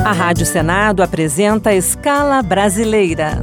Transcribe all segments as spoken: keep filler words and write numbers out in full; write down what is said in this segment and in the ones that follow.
A Rádio Senado apresenta Escala Brasileira.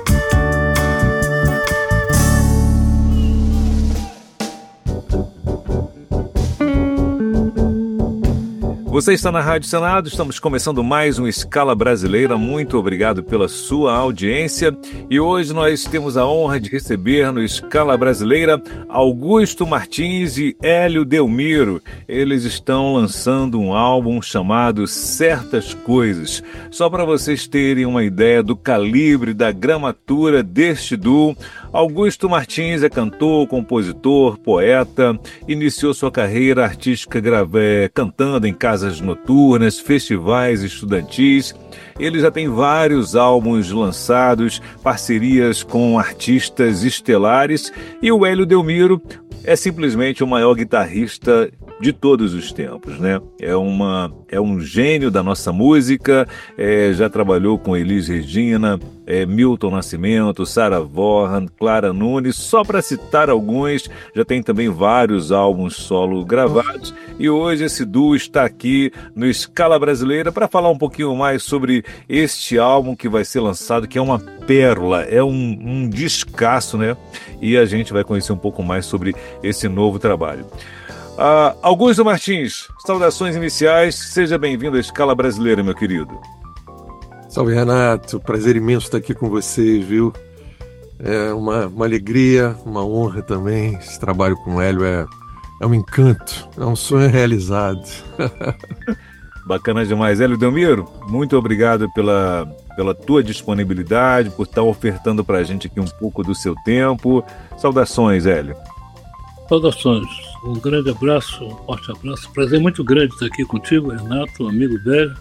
Você está na Rádio Senado, estamos começando mais um Escala Brasileira. Muito obrigado pela sua audiência. E hoje nós temos a honra de receber no Escala Brasileira Augusto Martins e Hélio Delmiro. Eles estão lançando um álbum chamado Certas Coisas. Só para vocês terem uma ideia do calibre, da gramatura deste duo, Augusto Martins é cantor, compositor, poeta, iniciou sua carreira artística grave... cantando em casas noturnas, festivais estudantis. Ele já tem vários álbuns lançados, parcerias com artistas estelares, e o Hélio Delmiro é simplesmente o maior guitarrista de todos os tempos, né? É, uma, é um gênio da nossa música, é, já trabalhou com Elis Regina, é, Milton Nascimento, Sarah Vaughan, Clara Nunes, só para citar alguns. Já tem também vários álbuns solo gravados, e hoje esse duo está aqui no Escala Brasileira para falar um pouquinho mais sobre este álbum que vai ser lançado, que é uma pérola, é um, um descasso, né? E a gente vai conhecer um pouco mais sobre esse novo trabalho. Uh, Augusto Martins, saudações iniciais, seja bem-vindo à Escala Brasileira, meu querido. Salve, Renato, prazer imenso estar aqui com vocês, viu? É uma, uma alegria, uma honra também. Esse trabalho com o Hélio é, é um encanto, é um sonho realizado. Bacana demais. Hélio Delmiro, muito obrigado pela, pela tua disponibilidade, por estar ofertando para a gente aqui um pouco do seu tempo. Saudações, Hélio. Saudações. Um grande abraço, um forte abraço. Prazer muito grande estar aqui contigo, Renato, amigo velho,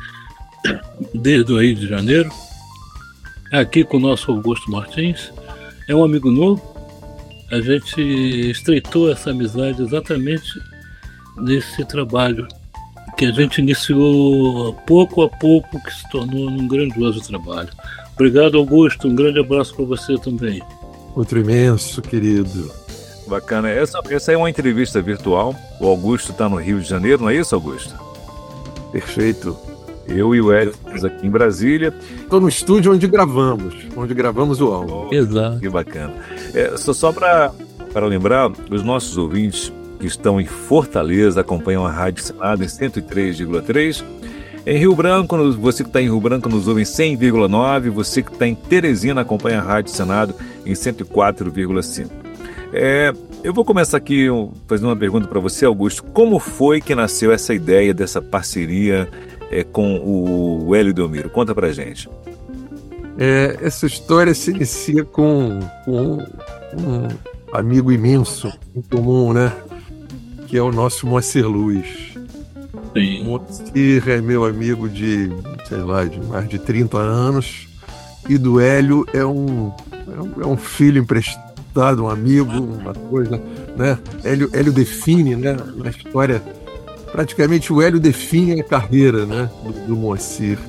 desde o Rio de Janeiro. Aqui com o nosso Augusto Martins. É um amigo novo. A gente estreitou essa amizade exatamente nesse trabalho que a gente iniciou pouco a pouco, que se tornou um grandioso trabalho. Obrigado, Augusto. Um grande abraço para você também. Outro imenso, querido. Bacana. Essa, essa é uma entrevista virtual. O Augusto está no Rio de Janeiro, não é isso, Augusto? Perfeito. Eu e o Hélio estamos aqui em Brasília. Estou no estúdio onde gravamos, onde gravamos o álbum. Oh, exato. Que bacana. É, só só para lembrar, os nossos ouvintes que estão em Fortaleza acompanham a Rádio Senado em cento e três vírgula três. Em Rio Branco, você que está em Rio Branco nos ouve em cem vírgula nove. Você que está em Teresina acompanha a Rádio Senado em cento e quatro vírgula cinco. É, eu vou começar aqui fazendo uma pergunta para você, Augusto. Como foi que nasceu essa ideia dessa parceria é, com o Hélio Delmiro? Conta pra gente. É, essa história se inicia com, com um amigo imenso em comum, né? Que é o nosso Moacir Luz. Sim. Moacir é meu amigo de, sei lá, de mais de trinta anos, e do Hélio é um, é um, é um filho emprestado, um amigo, uma coisa, né? Hélio, Hélio define, né? Na história, praticamente o Hélio define a carreira, né? Do, do Moacir,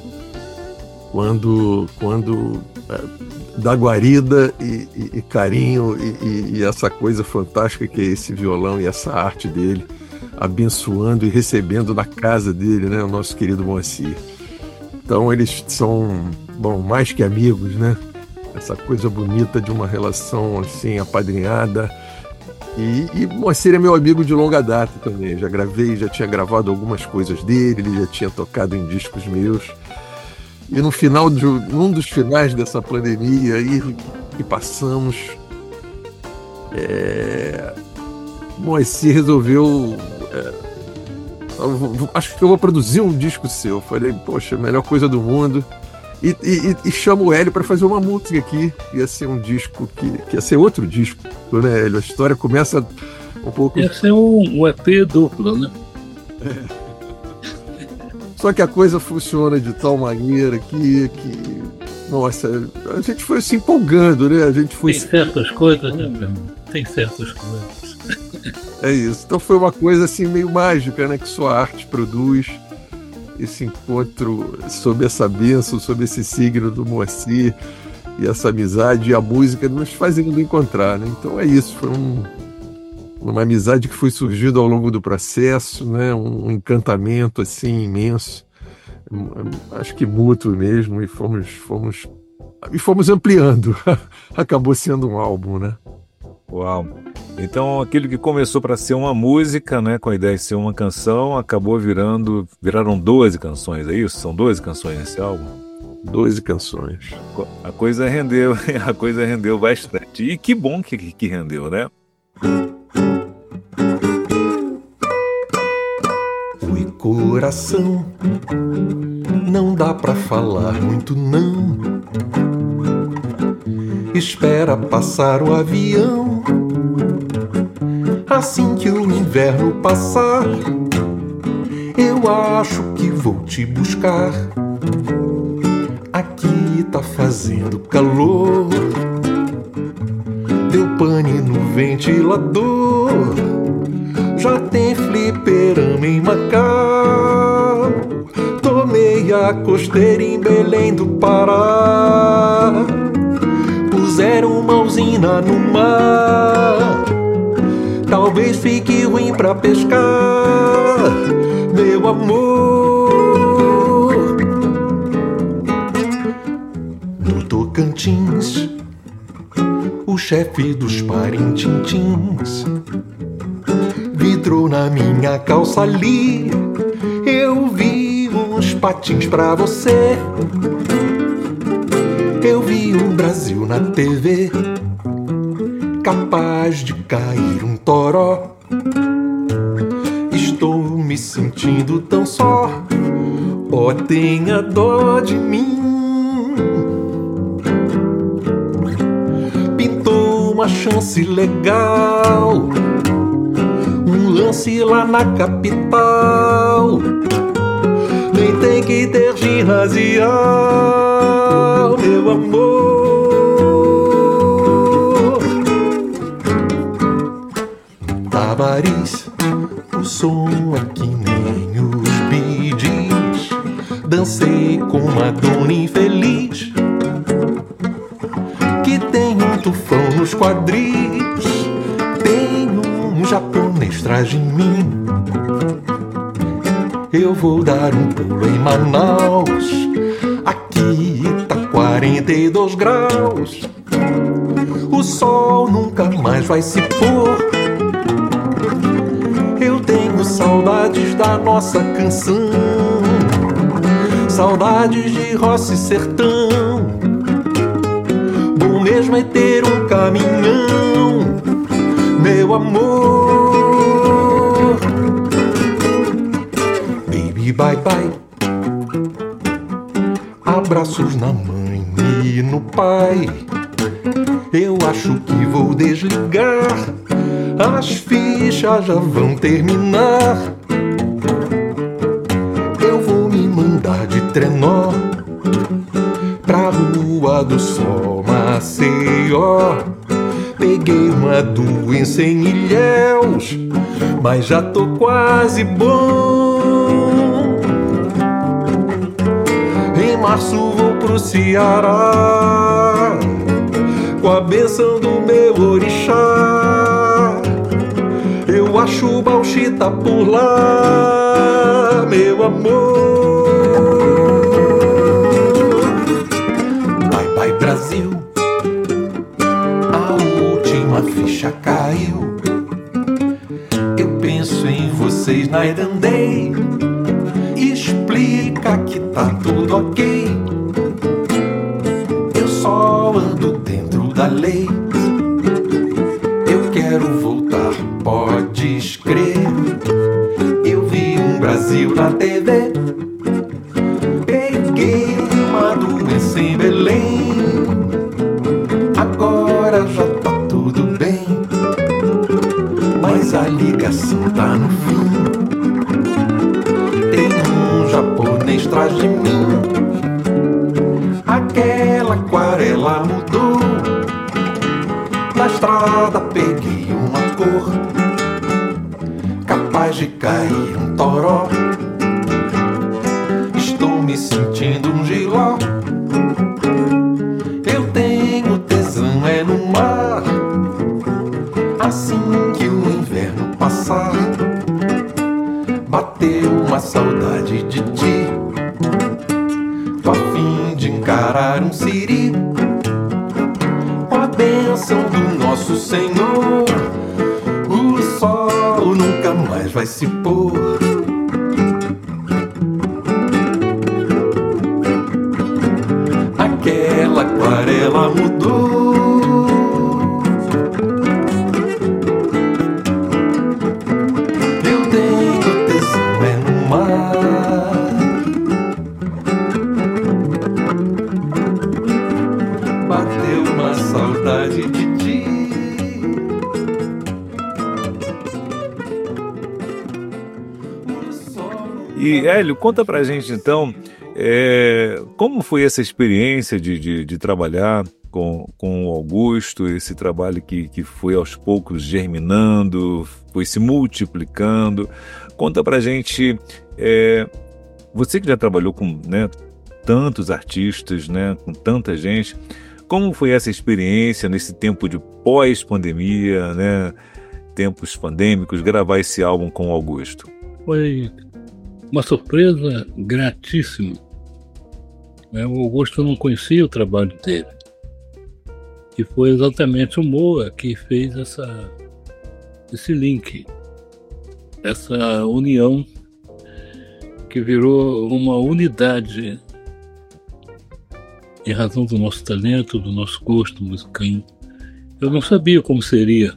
quando, quando é, dá guarida e, e, e carinho e, e, e essa coisa fantástica que é esse violão e essa arte dele, abençoando e recebendo na casa dele, né? O nosso querido Moacir. Então eles são, bom, mais que amigos, né? Essa coisa bonita de uma relação assim apadrinhada. E, e Moacir é meu amigo de longa data também. Já gravei, já tinha gravado algumas coisas dele, ele já tinha tocado em discos meus. E no final de um dos finais dessa pandemia aí que passamos, é, Moacir resolveu, é, acho que eu vou produzir um disco seu. Eu falei, poxa, melhor coisa do mundo. E, e, e chamo o Hélio para fazer uma música aqui. Ia ser um disco que, que ia ser outro disco, né, Hélio? A história começa um pouco. Ia ser um, um E P duplo, né? É. Só que a coisa funciona de tal maneira que, que nossa, a gente foi se empolgando, né? A gente foi. Tem certas coisas, né? Tem certas coisas. É isso. Então foi uma coisa assim meio mágica, né? Que só a arte produz. Esse encontro sob essa bênção, sob esse signo do Moacir, e essa amizade e a música nos fazendo encontrar, né? Então é isso, foi um, uma amizade que foi surgindo ao longo do processo, né? Um encantamento assim imenso. acho que mútuo mesmo, e fomos, fomos, e fomos ampliando. Acabou sendo um álbum, né? Uau! Então aquilo que começou para ser uma música, né, com a ideia de ser uma canção, acabou virando, viraram doze canções, é isso? São doze canções nesse álbum? doze canções. A coisa rendeu, a coisa rendeu bastante. E que bom que, que rendeu, né? Oi, coração, não dá pra falar muito não. Espera passar o avião. Assim que o inverno passar, eu acho que vou te buscar. Aqui tá fazendo calor, deu pane no ventilador. Já tem fliperama em Macau. Tomei a costeira em Belém do Pará. Puseram uma usina no mar. Talvez fique ruim pra pescar, meu amor. No Tocantins, o chefe dos parintintins vidrou na minha calça ali. Eu vi uns patins pra você. Eu vi um Brasil na T V, capaz de cair um toró. Estou me sentindo tão só. Oh, tenha dó de mim. Pintou uma chance legal, um lance lá na capital. Nem tem que ter ginasial, meu amor. Tabaris, o som é que nem os Bee Gees. Dancei com uma dona infeliz que tem um tufão nos quadris. Tem um japonês atrás de mim. Eu vou dar um pulo em Manaus. Aqui tá quarenta e dois graus. O sol nunca mais vai se pôr. Eu tenho saudades da nossa canção, saudades de roça e sertão. Bom mesmo é ter um caminhão, meu amor. Baby, bye bye. Abraços na mãe e no pai. Eu acho que vou desligar. As fichas já vão terminar. Eu vou me mandar de trenó pra Rua do Sol, Maceió. Peguei uma doença em Ilhéus, mas já tô quase bom. Em março vou pro Ceará, com a bênção do meu orixá. Eu acho bauxita por lá, meu amor. Bye bye Brasil, a última ficha caiu. Eu penso em vocês night and day. Explica que tá tudo ok. Eu só ando dentro da lei. Eu quero voltar, podes crer. Eu vi um Brasil na T V. Peguei uma doença em Belém. Agora já tá tudo bem, mas a ligação tá no fim. Tem um japonês atrás de mim. Aquela aquarela mudou. Na estrada peguei uma cor, capaz de cair um toró. Estou me sentindo um giló. Eu tenho tesão é no mar. Assim que o inverno passar, bateu uma saudade de ti. Tô a fim de encarar um siri, com a bênção do nosso Senhor, o sol nunca mais vai se pôr. Aquela aquarela mudou, eu tenho tesão é no mar. Bateu uma saudade de ti. E Hélio, conta pra gente então, é, como foi essa experiência de, de, de trabalhar com, com o Augusto, esse trabalho que, que foi aos poucos germinando, foi se multiplicando. Conta pra gente, é, você que já trabalhou com, né, tantos artistas, né, com tanta gente, como foi essa experiência nesse tempo de pós-pandemia, né, tempos pandêmicos, gravar esse álbum com o Augusto? Foi uma surpresa gratíssima. O Augusto não conhecia o trabalho dele. E foi exatamente o Moa que fez essa, esse link, essa união que virou uma unidade em razão do nosso talento, do nosso gosto musical. Eu não sabia como seria,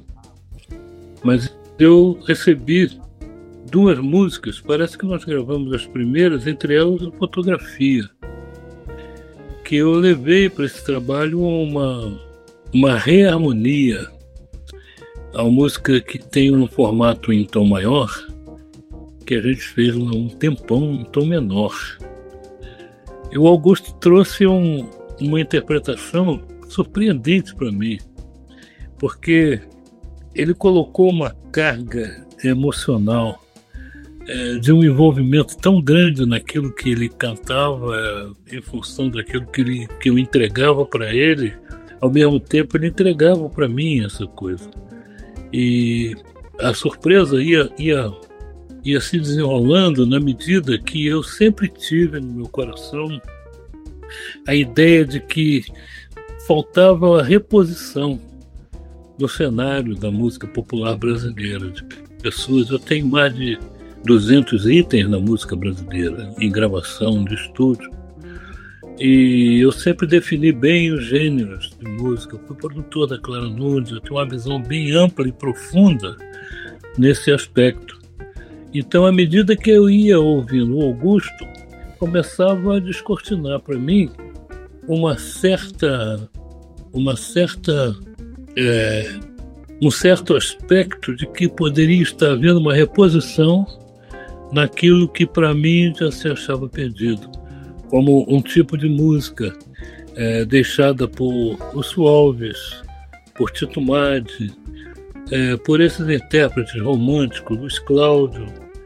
mas eu recebi duas músicas, parece que nós gravamos as primeiras, entre elas a fotografia, que eu levei para esse trabalho uma, uma reharmonia, a música que tem um formato em tom maior, que a gente fez um tempão em tom menor. E o Augusto trouxe um, uma interpretação surpreendente para mim, porque ele colocou uma carga emocional, é, de um envolvimento tão grande naquilo que ele cantava, é, em função daquilo que, ele, que eu entregava para ele, ao mesmo tempo ele entregava para mim essa coisa. E a surpresa ia, ia, ia se desenrolando na medida que eu sempre tive no meu coração a ideia de que faltava a reposição do cenário da música popular brasileira, de pessoas. Eu tenho mais de duzentos itens na música brasileira, em gravação de estúdio, e eu sempre defini bem os gêneros de música. Eu fui produtor da Clara Nunes, eu tenho uma visão bem ampla e profunda nesse aspecto. Então, à medida que eu ia ouvindo o Augusto, começava a descortinar para mim uma certa, uma certa, é, um certo aspecto de que poderia estar havendo uma reposição naquilo que para mim já se achava perdido, como um tipo de música é, deixada por Lúcio Alves, por Tito Madi, é, por esses intérpretes românticos, Luiz Cláudio,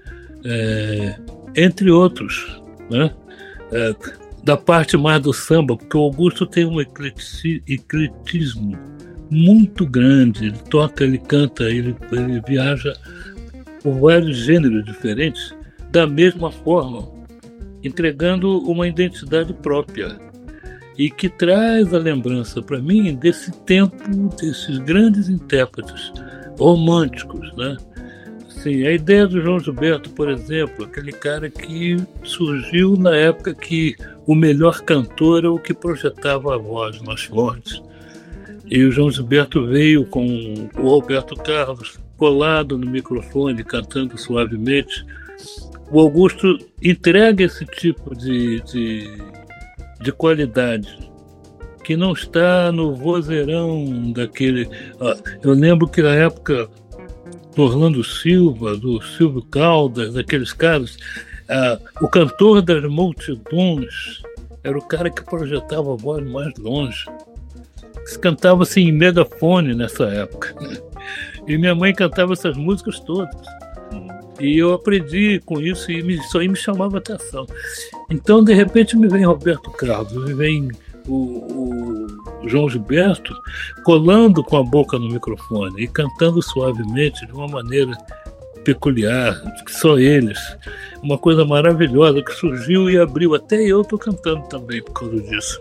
é, entre outros, né? É, da parte mais do samba, porque o Augusto tem um ecletismo muito grande, ele toca, ele canta, ele, ele viaja por vários gêneros diferentes, da mesma forma, entregando uma identidade própria e que traz a lembrança para mim desse tempo, desses grandes intérpretes românticos, né? Assim, a ideia do João Gilberto, por exemplo, aquele cara que surgiu na época que o melhor cantor era o que projetava a voz mais forte. E o João Gilberto veio com o Roberto Carlos colado no microfone, cantando suavemente. O Augusto entrega esse tipo de, de, de qualidade, que não está no vozeirão daquele... Eu lembro que na época do Orlando Silva, do Silvio Caldas, daqueles caras, ah, o cantor das multidões era o cara que projetava a voz mais longe. Se cantava assim em megafone nessa época. E minha mãe cantava essas músicas todas. E eu aprendi com isso e isso aí me chamava a atenção. Então, de repente, me vem Roberto Carlos, me vem o, o João Gilberto colando com a boca no microfone e cantando suavemente de uma maneira peculiar, que só eles. uma coisa maravilhosa que surgiu e abriu. Até eu estou cantando também por causa disso.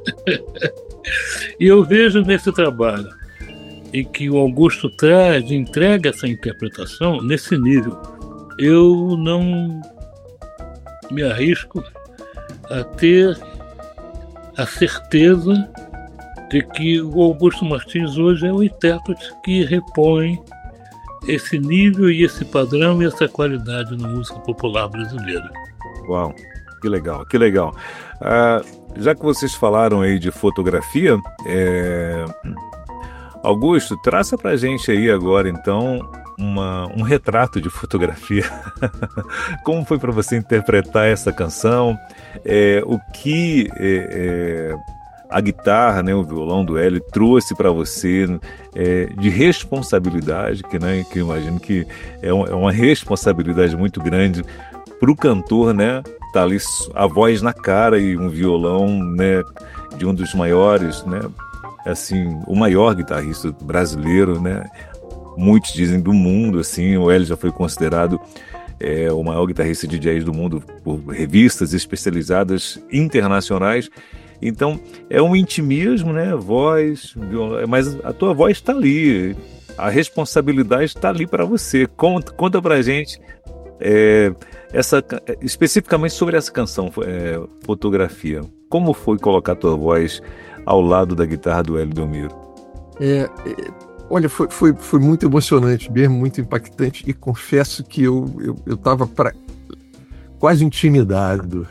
E eu vejo nesse trabalho em que o Augusto traz, entrega essa interpretação nesse nível. Eu não me arrisco a ter a certeza de que o Augusto Martins hoje é o intérprete que repõe esse nível e esse padrão e essa qualidade na música popular brasileira. Uau, que legal, que legal. Ah, já que vocês falaram aí de fotografia, é... Augusto, traça pra gente aí agora então uma, um retrato de fotografia. Como foi para você interpretar essa canção? É, o que é, é, a guitarra, né, o violão do Hélio trouxe para você é, de responsabilidade, que, né, que eu imagino que é, um, é uma responsabilidade muito grande para o cantor, né? Tá ali a voz na cara e um violão, né, de um dos maiores, né? Assim, o maior guitarrista brasileiro, né? Muitos dizem do mundo, assim. O Hélio já foi considerado é, o maior guitarrista de jazz do mundo por revistas especializadas internacionais. Então, é um intimismo, né? Voz, violão, mas a tua voz está ali, a responsabilidade está ali para você. Conta, conta pra gente é, essa, especificamente sobre essa canção, é, Fotografia. Como foi colocar a tua voz ao lado da guitarra do Hélio Delmiro? É, é, olha, foi, foi, foi muito emocionante mesmo, muito impactante, e confesso que eu eu, eu tava pra, quase intimidado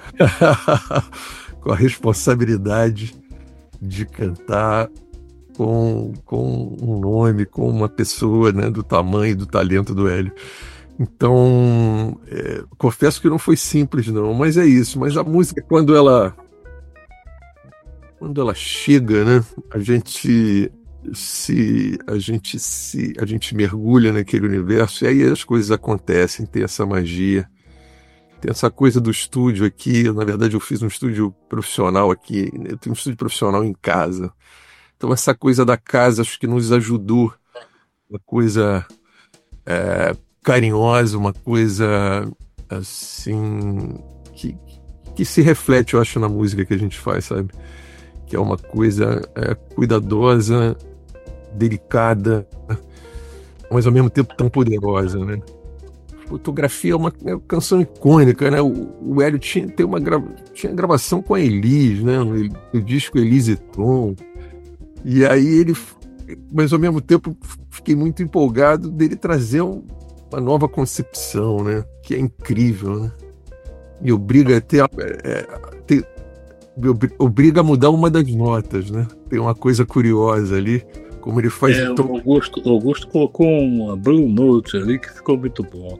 com a responsabilidade de cantar com, com um nome, com uma pessoa, né, do tamanho e do talento do Hélio. Então, é, confesso que não foi simples não, mas é isso. Mas a música, quando ela quando ela chega, né, a gente se a gente se a gente mergulha naquele universo e aí as coisas acontecem, tem essa magia, tem essa coisa do estúdio aqui. Na verdade, eu fiz um estúdio profissional aqui, eu tenho um estúdio profissional em casa. Então essa coisa da casa acho que nos ajudou, uma coisa é, carinhosa, uma coisa assim que, que se reflete, eu acho, na música que a gente faz, sabe? Que é uma coisa é, cuidadosa, delicada, mas ao mesmo tempo tão poderosa, né? Fotografia é uma, é uma canção icônica, né? O, o Hélio tinha, tem uma gra, tinha gravação com a Elis, né? O, o disco Elis e Tom. E aí ele, mas ao mesmo tempo fiquei muito empolgado dele trazer um, uma nova concepção, né? Que é incrível, né? E obriga a ter, é, ter obriga a mudar uma das notas, né? Tem uma coisa curiosa ali, como ele faz... É, o Augusto, o Augusto colocou uma Blue Note ali que ficou muito bom.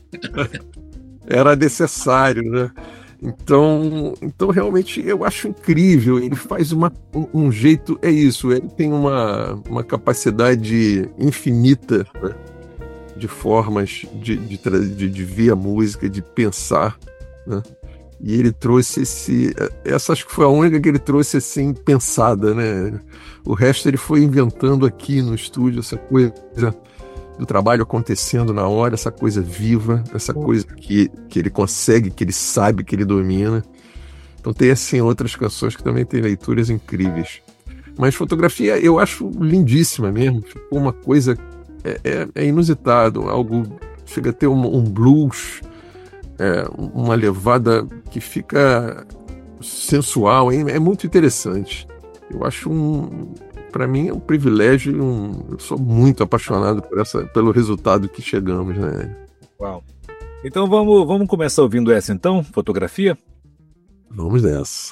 Era necessário, né? Então, então realmente eu acho incrível. Ele faz uma, um, um jeito, é isso, ele tem uma, uma capacidade infinita, né? De formas de, de, de, de ver a música, de pensar, né? E ele trouxe esse... Essa acho que foi a única que ele trouxe assim, pensada, né? O resto ele foi inventando aqui no estúdio, essa coisa do trabalho acontecendo na hora, essa coisa viva, essa coisa que, que ele consegue, que ele sabe, que ele domina. Então tem assim outras canções que também tem leituras incríveis. Mas Fotografia eu acho lindíssima mesmo. Ficou uma coisa... É, é, é inusitado, algo... Chega a ter um, um blues... É uma levada que fica sensual, hein? É muito interessante. Eu acho um, para mim é um privilégio, um, eu sou muito apaixonado por essa, pelo resultado que chegamos, né? Uau. Então vamos, vamos começar ouvindo essa então, Fotografia? Vamos nessa.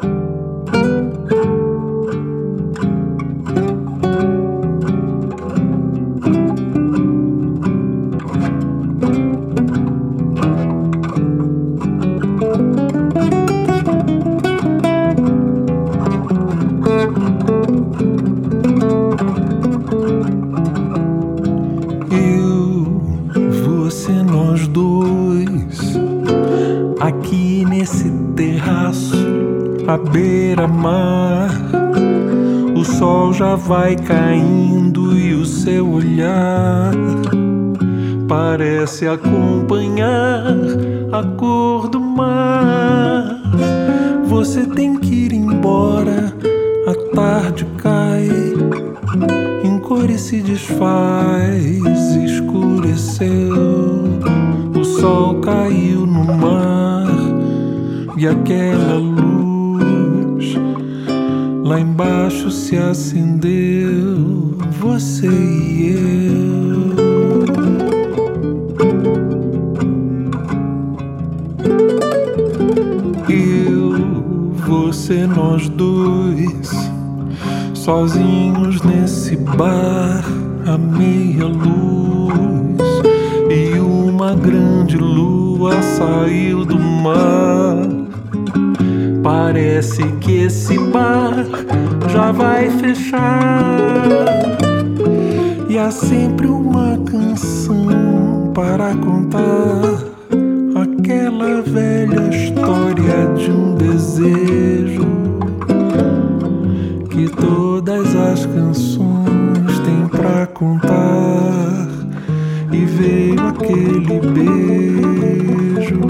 À beira-mar, o sol já vai caindo e o seu olhar parece acompanhar a cor do mar. Você tem que ir embora, a tarde cai, em cores se desfaz, escureceu. O sol caiu no mar e aquela luz lá embaixo se acendeu, você e eu. Eu, você, nós dois, sozinhos nesse bar, a meia luz, e uma grande lua saiu do mar. Parece que esse bar já vai fechar, e há sempre uma canção para contar aquela velha história de um desejo que todas as canções têm pra contar. E veio aquele beijo.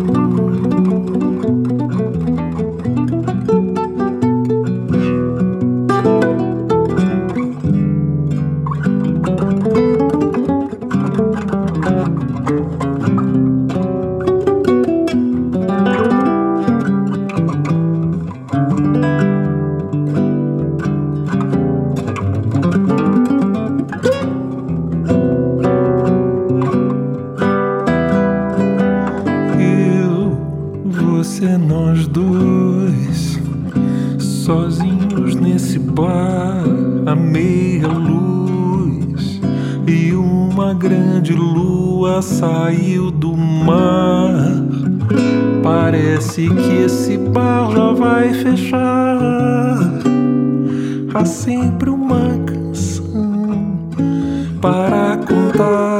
Nós dois, sozinhos nesse bar, a meia luz, e uma grande lua saiu do mar. Parece que esse bar já vai fechar. Há sempre uma canção para contar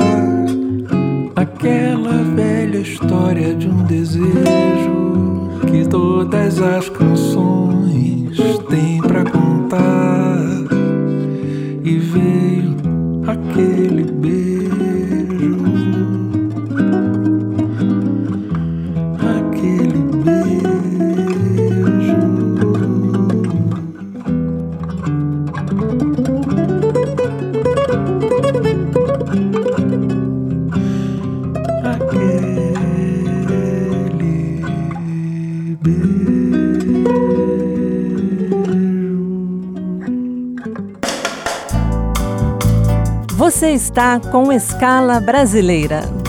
aquela velha história de um desejo que todas as canções têm pra contar. E veio aquele beijo, aquele beijo, aquele Você está com Escala Brasileira.